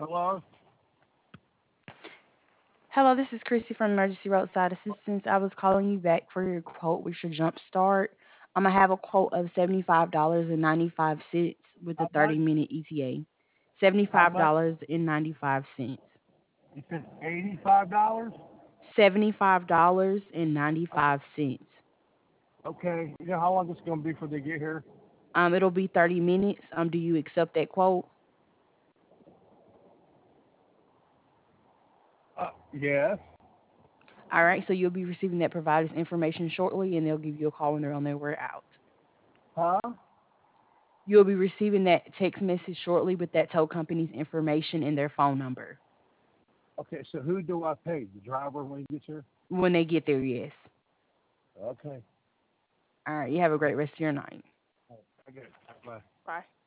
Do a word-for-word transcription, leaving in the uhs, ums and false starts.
Hello? Hello, this is Chrissy from Emergency Roadside Assistance. I was calling you back for your quote with your jump start. I'm gonna have a quote of seventy-five dollars and ninety-five cents with a How much? thirty minute E T A. How Seventy-five much? dollars and ninety-five cents. You said eighty-five dollars. Seventy-five dollars and ninety-five cents. Okay. You know how long it's gonna be before they get here? Um, it'll be thirty minutes. Um, do you accept that quote? Uh, yes. All right, so you'll be receiving that provider's information shortly, and they'll give you a call when they're on their way out. Huh? You'll be receiving that text message shortly with that tow company's information and their phone number Okay. So who do I pay? The driver when he gets here? when they get there. Yes. Okay. All right. You have a great rest of your night. I get it. Bye. Bye.